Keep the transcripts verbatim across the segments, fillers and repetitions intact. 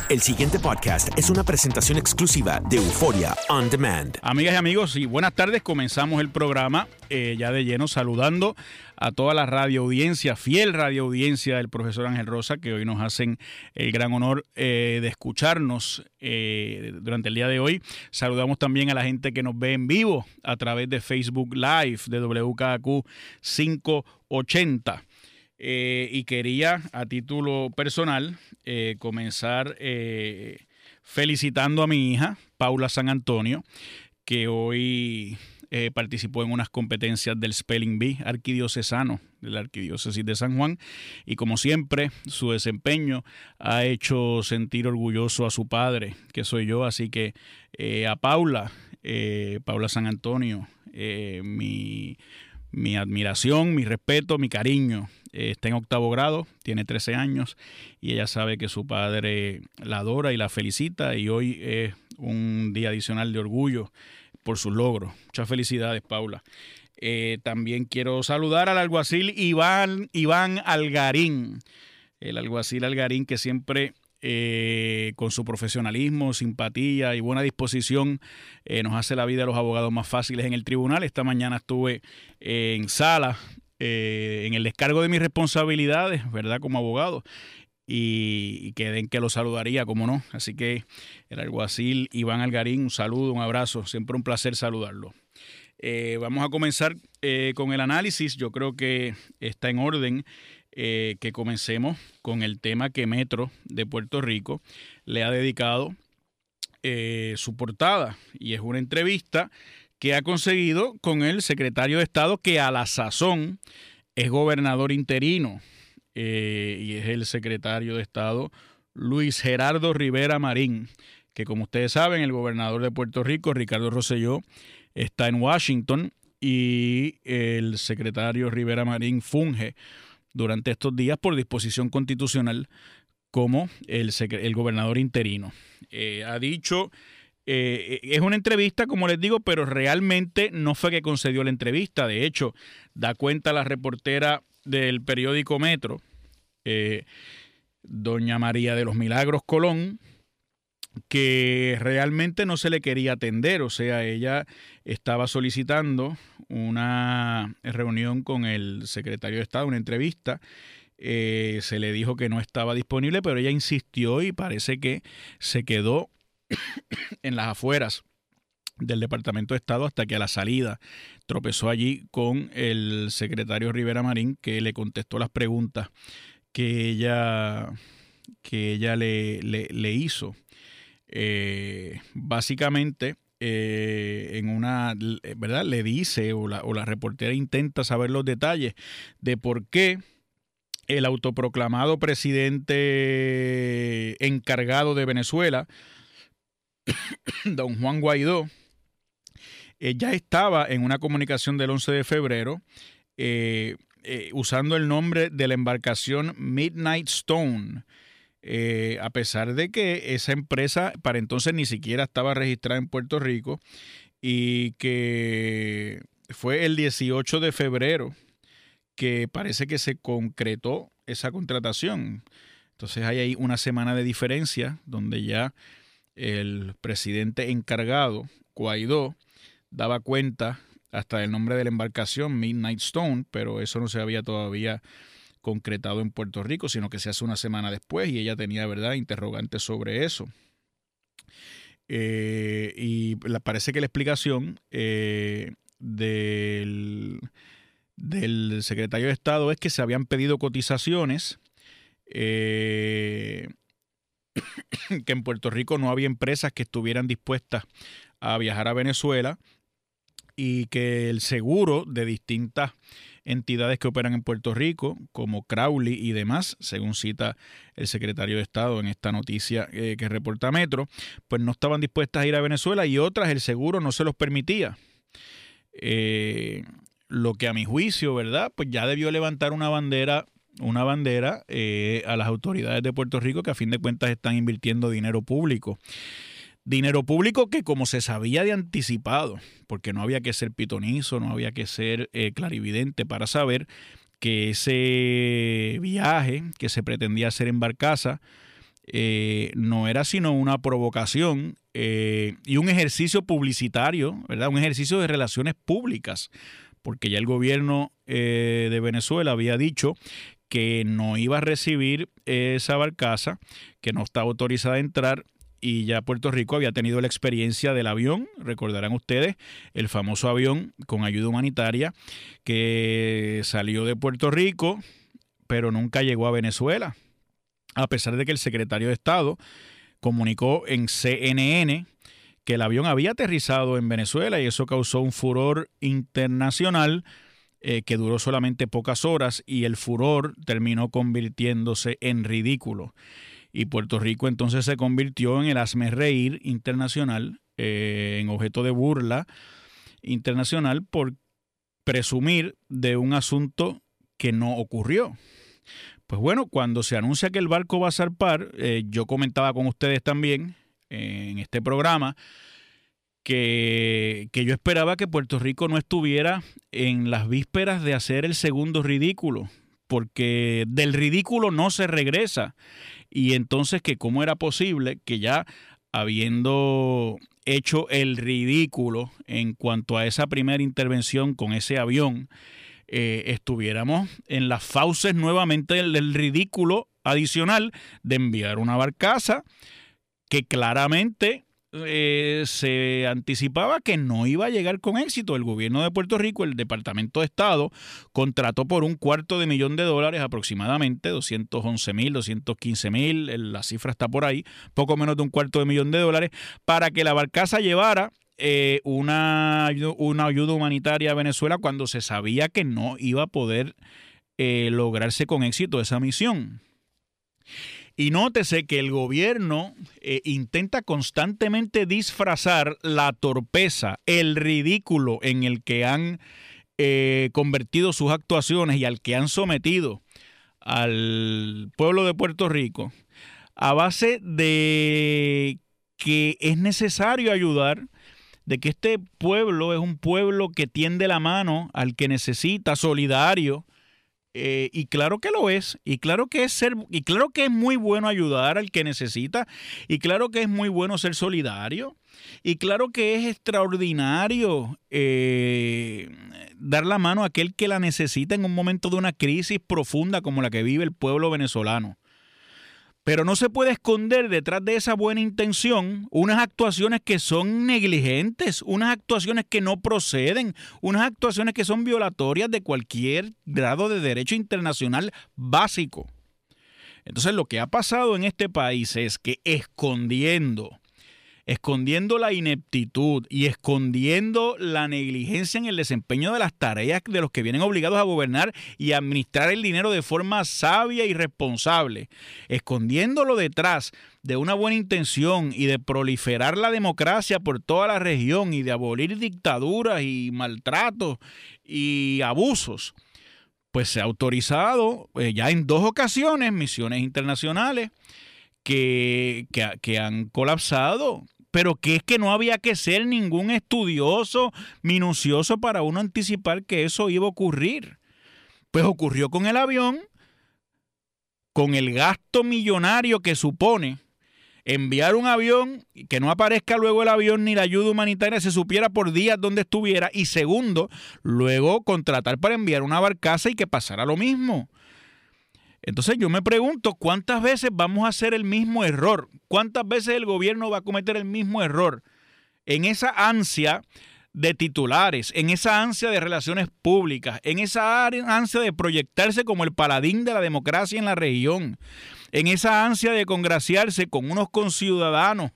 El siguiente podcast es una presentación exclusiva de Euforia On Demand. Amigas y amigos, y buenas tardes. Comenzamos el programa eh, ya de lleno saludando a toda la radio audiencia, fiel radio audiencia del profesor Ángel Rosa, que hoy nos hacen el gran honor eh, de escucharnos eh, durante el día de hoy. Saludamos también a la gente que nos ve en vivo a través de Facebook Live de W K A Q quinientos ochenta. Eh, y quería, a título personal, eh, comenzar eh, felicitando a mi hija, Paula San Antonio, que hoy eh, participó en unas competencias del Spelling Bee arquidiocesano de la Arquidiócesis de San Juan. Y como siempre, su desempeño ha hecho sentir orgulloso a su padre, que soy yo. Así que eh, a Paula, eh, Paula San Antonio, eh, mi... Mi admiración, mi respeto, mi cariño. Eh, está en octavo grado, tiene trece años y ella sabe que su padre la adora y la felicita, y hoy es un día adicional de orgullo por sus logros. Muchas felicidades, Paula. Eh, también quiero saludar al alguacil Iván, Iván Algarín, el alguacil Algarín que siempre... Eh, con su profesionalismo, simpatía y buena disposición eh, nos hace la vida de los abogados más fáciles en el tribunal. Esta mañana estuve eh, en sala eh, en el descargo de mis responsabilidades, ¿verdad?, como abogado, y, y quedé en que lo saludaría, como no. Así que el alguacil Iván Algarín, un saludo, un abrazo, siempre un placer saludarlo. Eh, vamos a comenzar eh, con el análisis. Yo creo que está en orden Eh, que comencemos con el tema que Metro de Puerto Rico le ha dedicado eh, su portada, y es una entrevista que ha conseguido con el secretario de Estado, que a la sazón es gobernador interino, eh, y es el secretario de Estado Luis Gerardo Rivera Marín, que, como ustedes saben, el gobernador de Puerto Rico, Ricardo Rosselló, está en Washington, y el secretario Rivera Marín funge durante estos días por disposición constitucional como el, el gobernador interino. Eh, ha dicho, eh, es una entrevista, como les digo, pero realmente no fue que concedió la entrevista. De hecho, da cuenta la reportera del periódico Metro, eh, doña María de los Milagros Colón, que realmente no se le quería atender. O sea, ella estaba solicitando una reunión con el secretario de Estado, una entrevista. Eh, se le dijo que no estaba disponible, pero ella insistió y parece que se quedó en las afueras del Departamento de Estado hasta que a la salida tropezó allí con el secretario Rivera Marín, que le contestó las preguntas que ella, que ella le, le, le hizo. Eh, básicamente eh, en una, ¿verdad?, le dice, o la, o la reportera intenta saber los detalles de por qué el autoproclamado presidente encargado de Venezuela, don Juan Guaidó, eh, ya estaba en una comunicación del once de febrero eh, eh, usando el nombre de la embarcación Midnight Stone. Eh, a pesar de que esa empresa para entonces ni siquiera estaba registrada en Puerto Rico, y que fue el dieciocho de febrero que parece que se concretó esa contratación. Entonces hay ahí una semana de diferencia donde ya el presidente encargado, Guaidó, daba cuenta hasta del nombre de la embarcación, Midnight Stone, pero eso no se había todavía concretado en Puerto Rico, sino que se hace una semana después, y ella tenía, ¿verdad?, interrogantes sobre eso. Eh, y la, parece que la explicación eh, del, del secretario de Estado es que se habían pedido cotizaciones, eh, que en Puerto Rico no había empresas que estuvieran dispuestas a viajar a Venezuela, y que el seguro de distintas entidades que operan en Puerto Rico, como Crowley y demás, según cita el secretario de Estado en esta noticia eh, que reporta Metro, pues no estaban dispuestas a ir a Venezuela, y otras el seguro no se los permitía. Eh, lo que a mi juicio, ¿verdad?, pues ya debió levantar una bandera, una bandera eh, a las autoridades de Puerto Rico, que a fin de cuentas están invirtiendo dinero público. Dinero público que, como se sabía de anticipado, porque no había que ser pitonizo, no había que ser eh, clarividente para saber que ese viaje que se pretendía hacer en barcaza eh, no era sino una provocación eh, y un ejercicio publicitario, ¿verdad? Un ejercicio de relaciones públicas, porque ya el gobierno eh, de Venezuela había dicho que no iba a recibir esa barcaza, que no estaba autorizada a entrar, y ya Puerto Rico había tenido la experiencia del avión, recordarán ustedes, el famoso avión con ayuda humanitaria que salió de Puerto Rico, pero nunca llegó a Venezuela, a pesar de que el secretario de Estado comunicó en C N N que el avión había aterrizado en Venezuela, y eso causó un furor internacional eh, que duró solamente pocas horas, y el furor terminó convirtiéndose en ridículo. Y Puerto Rico entonces se convirtió en el hazmerreír internacional, eh, en objeto de burla internacional por presumir de un asunto que no ocurrió. Pues bueno, cuando se anuncia que el barco va a zarpar, eh, yo comentaba con ustedes también eh, en este programa que, que yo esperaba que Puerto Rico no estuviera en las vísperas de hacer el segundo ridículo, porque del ridículo no se regresa. Y entonces que cómo era posible que ya habiendo hecho el ridículo en cuanto a esa primera intervención con ese avión, eh, estuviéramos en las fauces nuevamente del, del ridículo adicional de enviar una barcaza que claramente eh, se anticipaba que no iba a llegar con éxito. El gobierno de Puerto Rico, el Departamento de Estado, contrató por un cuarto de millón de dólares aproximadamente, doscientos once mil, doscientos quince mil, la cifra está por ahí, poco menos de un cuarto de millón de dólares, para que la barcaza llevara eh, una, una ayuda humanitaria a Venezuela cuando se sabía que no iba a poder eh, lograrse con éxito esa misión. Y nótese que el gobierno eh, intenta constantemente disfrazar la torpeza, el ridículo en el que han eh, convertido sus actuaciones y al que han sometido al pueblo de Puerto Rico, a base de que es necesario ayudar, de que este pueblo es un pueblo que tiende la mano al que necesita, solidario. Eh, y claro que lo es, y claro que es ser, y claro que es muy bueno ayudar al que necesita, y claro que es muy bueno ser solidario, y claro que es extraordinario eh, dar la mano a aquel que la necesita en un momento de una crisis profunda como la que vive el pueblo venezolano. Pero no se puede esconder detrás de esa buena intención unas actuaciones que son negligentes, unas actuaciones que no proceden, unas actuaciones que son violatorias de cualquier grado de derecho internacional básico. Entonces lo que ha pasado en este país es que escondiendo, escondiendo la ineptitud y escondiendo la negligencia en el desempeño de las tareas de los que vienen obligados a gobernar y a administrar el dinero de forma sabia y responsable, escondiéndolo detrás de una buena intención y de proliferar la democracia por toda la región y de abolir dictaduras y maltratos y abusos, pues se ha autorizado eh, ya en dos ocasiones misiones internacionales que, que, que han colapsado. Pero que es que no había que ser ningún estudioso minucioso para uno anticipar que eso iba a ocurrir. Pues ocurrió con el avión, con el gasto millonario que supone enviar un avión, que no aparezca luego el avión ni la ayuda humanitaria, se supiera por días dónde estuviera, y segundo, luego contratar para enviar una barcaza y que pasara lo mismo. Entonces yo me pregunto, ¿cuántas veces vamos a hacer el mismo error? ¿Cuántas veces el gobierno va a cometer el mismo error? En esa ansia de titulares, en esa ansia de relaciones públicas, en esa ansia de proyectarse como el paladín de la democracia en la región, en esa ansia de congraciarse con unos conciudadanos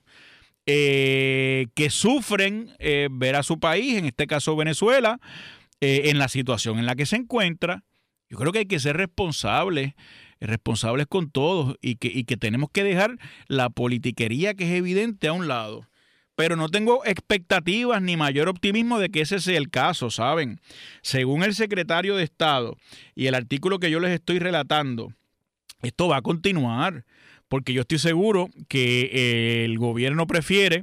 eh, que sufren eh, ver a su país, en este caso Venezuela, eh, en la situación en la que se encuentra. Yo creo que hay que ser responsables, responsables con todos y que, y que tenemos que dejar la politiquería que es evidente a un lado. Pero no tengo expectativas ni mayor optimismo de que ese sea el caso, ¿saben? Según el secretario de Estado y el artículo que yo les estoy relatando, esto va a continuar, porque yo estoy seguro que eh, el gobierno prefiere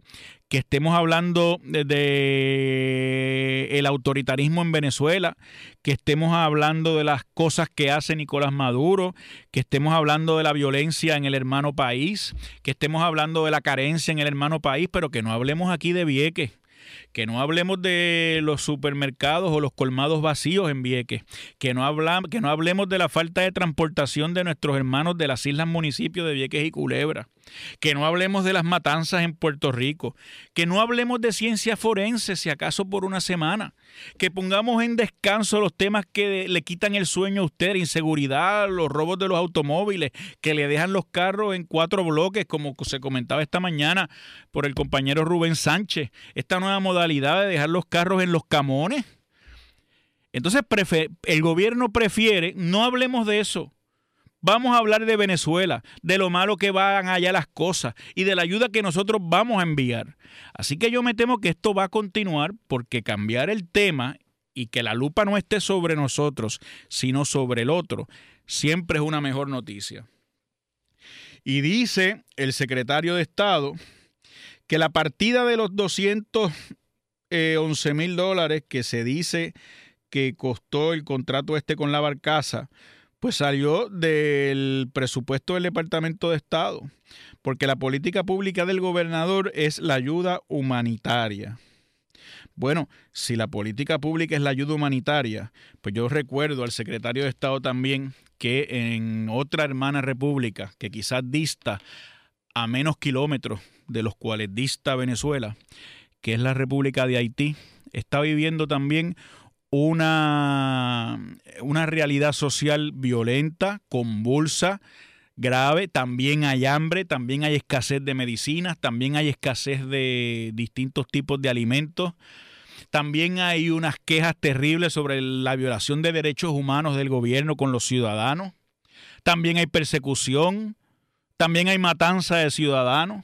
que estemos hablando de, de el autoritarismo en Venezuela, que estemos hablando de las cosas que hace Nicolás Maduro, que estemos hablando de la violencia en el hermano país, que estemos hablando de la carencia en el hermano país, pero que no hablemos aquí de Vieques. Que no hablemos de los supermercados o los colmados vacíos en Vieques, que no, habla, que no hablemos de la falta de transportación de nuestros hermanos de las islas municipios de Vieques y Culebra, que no hablemos de las matanzas en Puerto Rico, que no hablemos de ciencia forense, si acaso por una semana, que pongamos en descanso los temas que le quitan el sueño a usted, inseguridad, los robos de los automóviles, que le dejan los carros en cuatro bloques, como se comentaba esta mañana por el compañero Rubén Sánchez, esta nueva modalidad de dejar los carros en los camones. Entonces el gobierno prefiere, no hablemos de eso. Vamos a hablar de Venezuela, de lo malo que van allá las cosas y de la ayuda que nosotros vamos a enviar. Así que yo me temo que esto va a continuar, porque cambiar el tema y que la lupa no esté sobre nosotros, sino sobre el otro, siempre es una mejor noticia. Y dice el secretario de Estado que la partida de los doscientos once mil dólares que se dice que costó el contrato este con la barcaza, pues salió del presupuesto del Departamento de Estado, porque la política pública del gobernador es la ayuda humanitaria. Bueno, si la política pública es la ayuda humanitaria, pues yo recuerdo al secretario de Estado también que en otra hermana república, que quizás dista a menos kilómetros de los cuales dista Venezuela, que es la República de Haití, está viviendo también Una, una realidad social violenta, convulsa, grave. También hay hambre, también hay escasez de medicinas, también hay escasez de distintos tipos de alimentos. También hay unas quejas terribles sobre la violación de derechos humanos del gobierno con los ciudadanos. También hay persecución, también hay matanza de ciudadanos.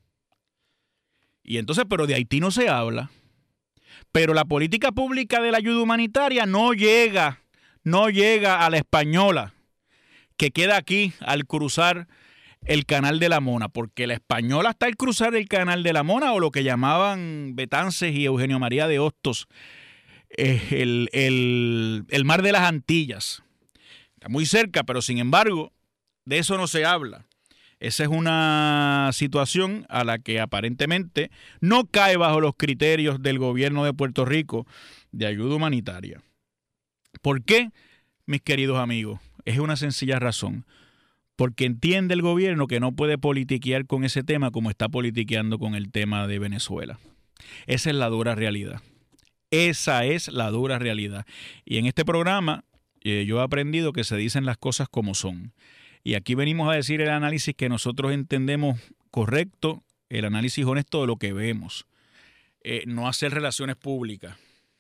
Y entonces, pero de Haití no se habla. Pero la política pública de la ayuda humanitaria no llega, no llega a la Española, que queda aquí al cruzar el Canal de la Mona, porque la Española está al cruzar el Canal de la Mona, o lo que llamaban Betances y Eugenio María de Hostos, eh, el, el, el Mar de las Antillas. Está muy cerca, pero sin embargo, de eso no se habla. Esa es una situación a la que aparentemente no cae bajo los criterios del gobierno de Puerto Rico de ayuda humanitaria. ¿Por qué, mis queridos amigos? Es una sencilla razón. Porque entiende el gobierno que no puede politiquear con ese tema como está politiqueando con el tema de Venezuela. Esa es la dura realidad. Esa es la dura realidad. Y en este programa eh, yo he aprendido que se dicen las cosas como son. Y aquí venimos a decir el análisis que nosotros entendemos correcto, el análisis honesto de lo que vemos. Eh, no hacer relaciones públicas.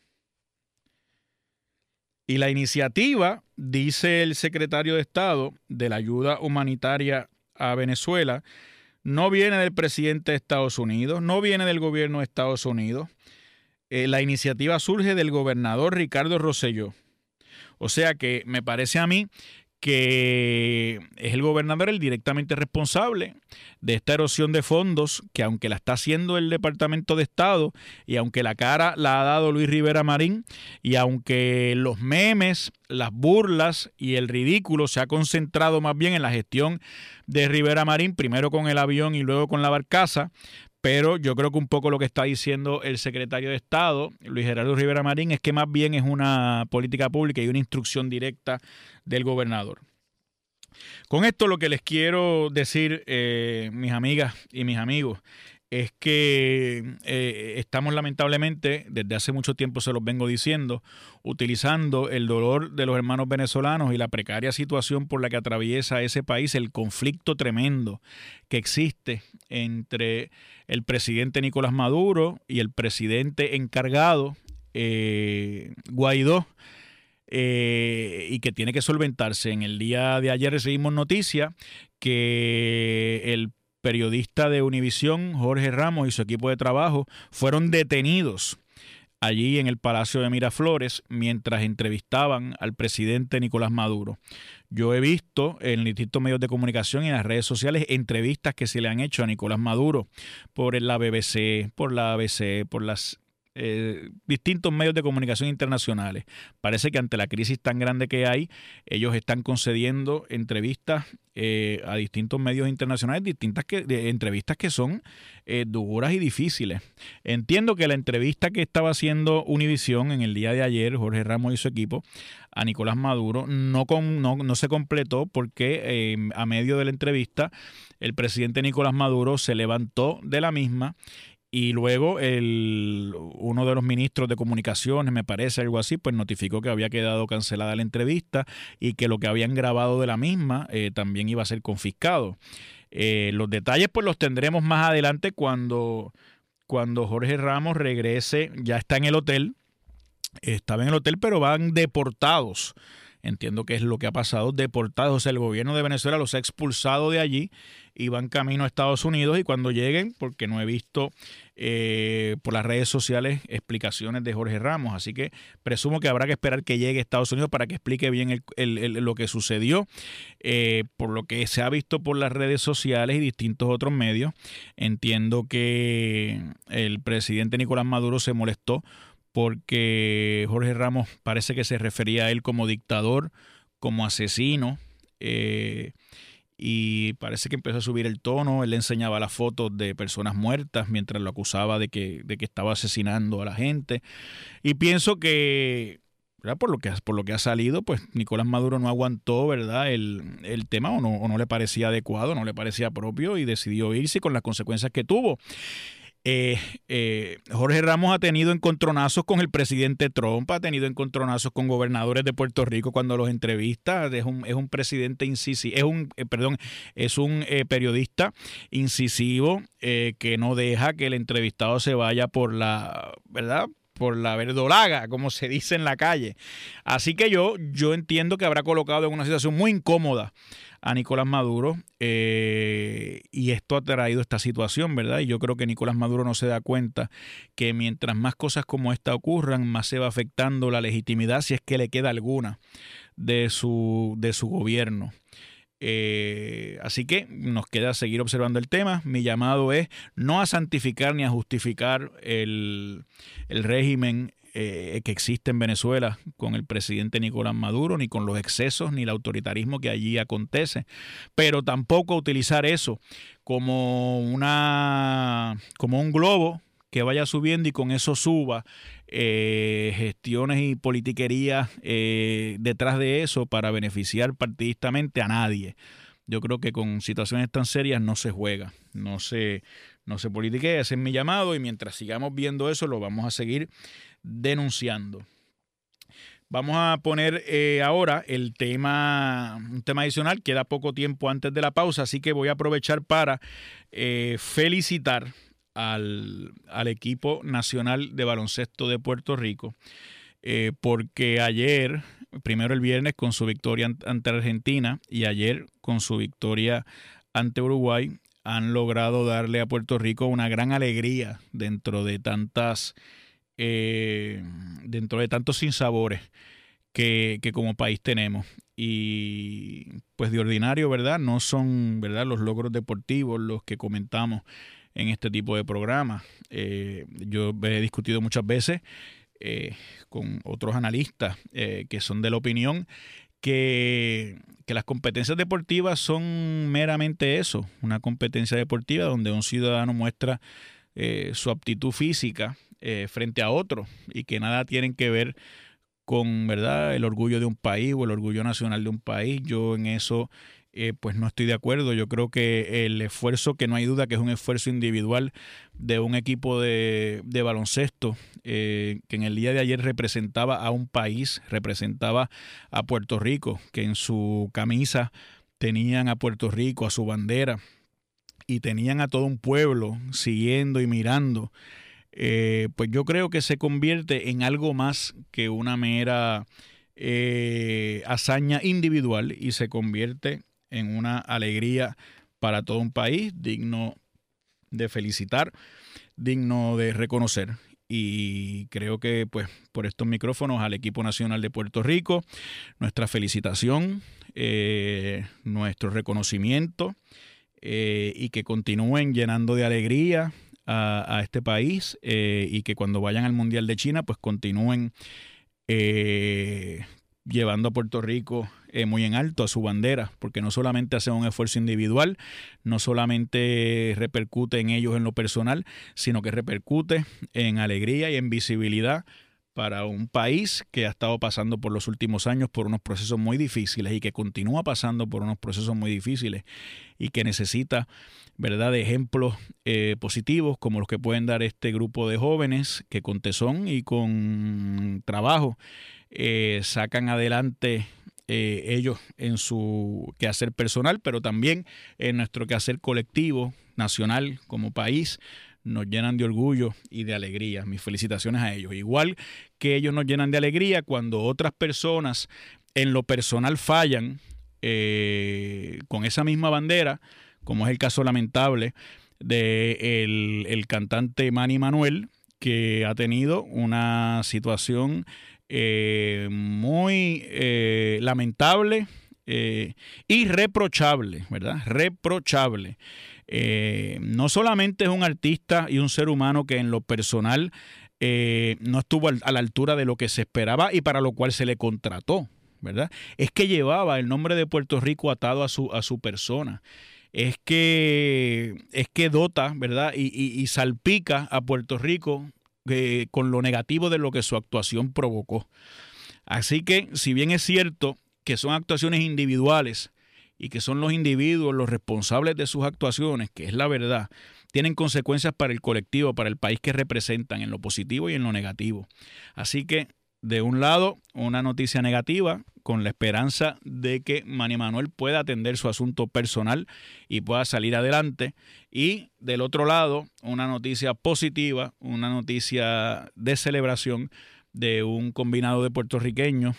Y la iniciativa, dice el secretario de Estado, de la ayuda humanitaria a Venezuela, no viene del presidente de Estados Unidos, no viene del gobierno de Estados Unidos. Eh, la iniciativa surge del gobernador Ricardo Rosselló. O sea que me parece a mí que es el gobernador el directamente responsable de esta erosión de fondos, que aunque la está haciendo el Departamento de Estado y aunque la cara la ha dado Luis Rivera Marín y aunque los memes, las burlas y el ridículo se ha concentrado más bien en la gestión de Rivera Marín, primero con el avión y luego con la barcaza, pero yo creo que un poco lo que está diciendo el secretario de Estado, Luis Gerardo Rivera Marín, es que más bien es una política pública y una instrucción directa del gobernador. Con esto lo que les quiero decir, eh, mis amigas y mis amigos, es que eh, estamos lamentablemente, desde hace mucho tiempo se los vengo diciendo, utilizando el dolor de los hermanos venezolanos y la precaria situación por la que atraviesa ese país, el conflicto tremendo que existe entre el presidente Nicolás Maduro y el presidente encargado, eh, Guaidó, eh, y que tiene que solventarse. En el día de ayer recibimos noticia que el periodista de Univisión, Jorge Ramos, y su equipo de trabajo fueron detenidos allí en el Palacio de Miraflores mientras entrevistaban al presidente Nicolás Maduro. Yo he visto en distintos medios de comunicación y en las redes sociales entrevistas que se le han hecho a Nicolás Maduro por la B B C, por la A B C, por las Eh, distintos medios de comunicación internacionales. Parece que ante la crisis tan grande que hay, ellos están concediendo entrevistas eh, a distintos medios internacionales, distintas que, de, entrevistas que son eh, duras y difíciles. Entiendo que la entrevista que estaba haciendo Univisión en el día de ayer, Jorge Ramos y su equipo, a Nicolás Maduro, no, con, no, no se completó porque eh, a medio de la entrevista el presidente Nicolás Maduro se levantó de la misma. Y luego el, uno de los ministros de comunicaciones, me parece, algo así, pues notificó que había quedado cancelada la entrevista y que lo que habían grabado de la misma eh, también iba a ser confiscado. Eh, los detalles pues los tendremos más adelante cuando, cuando Jorge Ramos regrese, ya está en el hotel, estaba en el hotel, pero van deportados. Entiendo que es lo que ha pasado, deportados. O sea, el gobierno de Venezuela los ha expulsado de allí y van camino a Estados Unidos, y cuando lleguen, porque no he visto eh, por las redes sociales explicaciones de Jorge Ramos, así que presumo que habrá que esperar que llegue a Estados Unidos para que explique bien el, el, el, lo que sucedió. Eh, por lo que se ha visto por las redes sociales y distintos otros medios, entiendo que el presidente Nicolás Maduro se molestó porque Jorge Ramos parece que se refería a él como dictador, como asesino, eh, y parece que empezó a subir el tono. Él le enseñaba las fotos de personas muertas mientras lo acusaba de que, de que estaba asesinando a la gente. Y pienso que, ¿verdad? Por lo que, por lo que ha salido, pues Nicolás Maduro no aguantó, ¿verdad?, el, el tema, o no, o no le parecía adecuado, no le parecía propio, y decidió irse con las consecuencias que tuvo. Eh, eh, Jorge Ramos ha tenido encontronazos con el presidente Trump, ha tenido encontronazos con gobernadores de Puerto Rico cuando los entrevista. Es un, es un presidente incisivo, es un, eh, perdón, es un eh, periodista incisivo eh, que no deja que el entrevistado se vaya por la, ¿verdad?, por la verdolaga, como se dice en la calle. Así que yo, yo entiendo que habrá colocado en una situación muy incómoda a Nicolás Maduro, eh, y esto ha traído esta situación, ¿verdad? Y yo creo que Nicolás Maduro no se da cuenta que mientras más cosas como esta ocurran, más se va afectando la legitimidad, si es que le queda alguna, de su, de su gobierno. Eh, así que nos queda seguir observando el tema. Mi llamado es no a santificar ni a justificar el, el régimen eh, que existe en Venezuela con el presidente Nicolás Maduro, ni con los excesos ni el autoritarismo que allí acontece, pero tampoco utilizar eso como una como un globo que vaya subiendo y con eso suba eh, gestiones y politiquerías eh, detrás de eso para beneficiar partidistamente a nadie. Yo creo que con situaciones tan serias no se juega, no se, no se politiquea. Ese es mi llamado, y mientras sigamos viendo eso lo vamos a seguir denunciando. Vamos a poner eh, ahora el tema, un tema adicional. Queda poco tiempo antes de la pausa, así que voy a aprovechar para eh, felicitar Al, al equipo nacional de baloncesto de Puerto Rico, eh, porque ayer, primero el viernes con su victoria ante Argentina y ayer con su victoria ante Uruguay, han logrado darle a Puerto Rico una gran alegría dentro de tantas eh, dentro de tantos sinsabores que, que como país tenemos. Y pues de ordinario, ¿verdad?, no son, ¿verdad?, los logros deportivos los que comentamos en este tipo de programas. Eh, yo he discutido muchas veces eh, con otros analistas eh, que son de la opinión que, que las competencias deportivas son meramente eso, una competencia deportiva donde un ciudadano muestra eh, su aptitud física eh, frente a otro, y que nada tienen que ver con, ¿verdad?, el orgullo de un país o el orgullo nacional de un país. Yo en eso Eh, pues no estoy de acuerdo. Yo creo que el esfuerzo, que no hay duda que es un esfuerzo individual de un equipo de, de baloncesto eh, que en el día de ayer representaba a un país, representaba a Puerto Rico, que en su camisa tenían a Puerto Rico, a su bandera, y tenían a todo un pueblo siguiendo y mirando, eh, pues yo creo que se convierte en algo más que una mera eh, hazaña individual, y se convierte en una alegría para todo un país, digno de felicitar, digno de reconocer. y creo que pues por estos micrófonos al equipo nacional de Puerto Rico, nuestra felicitación, eh, nuestro reconocimiento eh, y que continúen llenando de alegría a, a este país eh, y que cuando vayan al Mundial de China pues continúen eh, llevando a Puerto Rico eh, muy en alto a su bandera, porque no solamente hace un esfuerzo individual, no solamente repercute en ellos en lo personal, sino que repercute en alegría y en visibilidad para un país que ha estado pasando por los últimos años por unos procesos muy difíciles y que continúa pasando por unos procesos muy difíciles y que necesita, ¿verdad?, de ejemplos eh, positivos como los que pueden dar este grupo de jóvenes que con tesón y con trabajo eh, sacan adelante eh, ellos en su quehacer personal, pero también en nuestro quehacer colectivo, nacional, como país. Nos llenan de orgullo y de alegría. Mis felicitaciones a ellos. Igual que ellos nos llenan de alegría cuando otras personas en lo personal fallan eh, con esa misma bandera, como es el caso lamentable de el, el cantante Manny Manuel, que ha tenido una situación eh, muy eh, lamentable, eh, irreprochable, ¿verdad? Reprochable. Eh, no solamente es un artista y un ser humano que en lo personal eh, no estuvo a la altura de lo que se esperaba y para lo cual se le contrató, ¿verdad? Es que llevaba el nombre de Puerto Rico atado a su, a su persona. Es que, es que dota, ¿verdad? Y, y, y salpica a Puerto Rico eh, con lo negativo de lo que su actuación provocó. Así que, si bien es cierto que son actuaciones individuales, y que son los individuos los responsables de sus actuaciones, que es la verdad, tienen consecuencias para el colectivo, para el país que representan, en lo positivo y en lo negativo. Así que, de un lado, una noticia negativa, con la esperanza de que Manny Manuel pueda atender su asunto personal y pueda salir adelante. Y del otro lado, una noticia positiva, una noticia de celebración de un combinado de puertorriqueños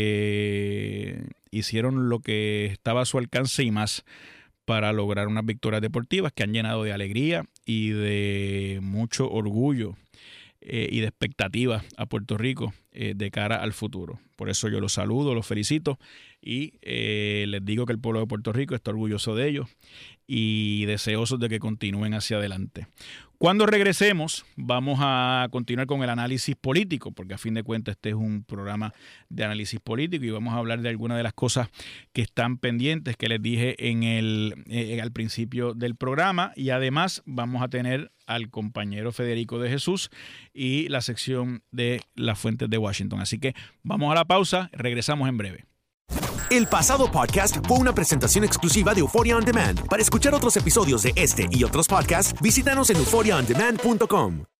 que hicieron lo que estaba a su alcance y más para lograr unas victorias deportivas que han llenado de alegría y de mucho orgullo eh, y de expectativa a Puerto Rico eh, de cara al futuro. Por eso yo los saludo, los felicito y eh, les digo que el pueblo de Puerto Rico está orgulloso de ellos y deseosos de que continúen hacia adelante. Cuando regresemos, vamos a continuar con el análisis político, porque a fin de cuentas este es un programa de análisis político y vamos a hablar de algunas de las cosas que están pendientes que les dije en el, eh, al principio del programa, y además vamos a tener al compañero Federico de Jesús y la sección de las fuentes de Washington. Así que vamos a la pausa, regresamos en breve. El pasado podcast fue una presentación exclusiva de Euphoria On Demand. Para escuchar otros episodios de este y otros podcasts, visítanos en euphoria on demand punto com.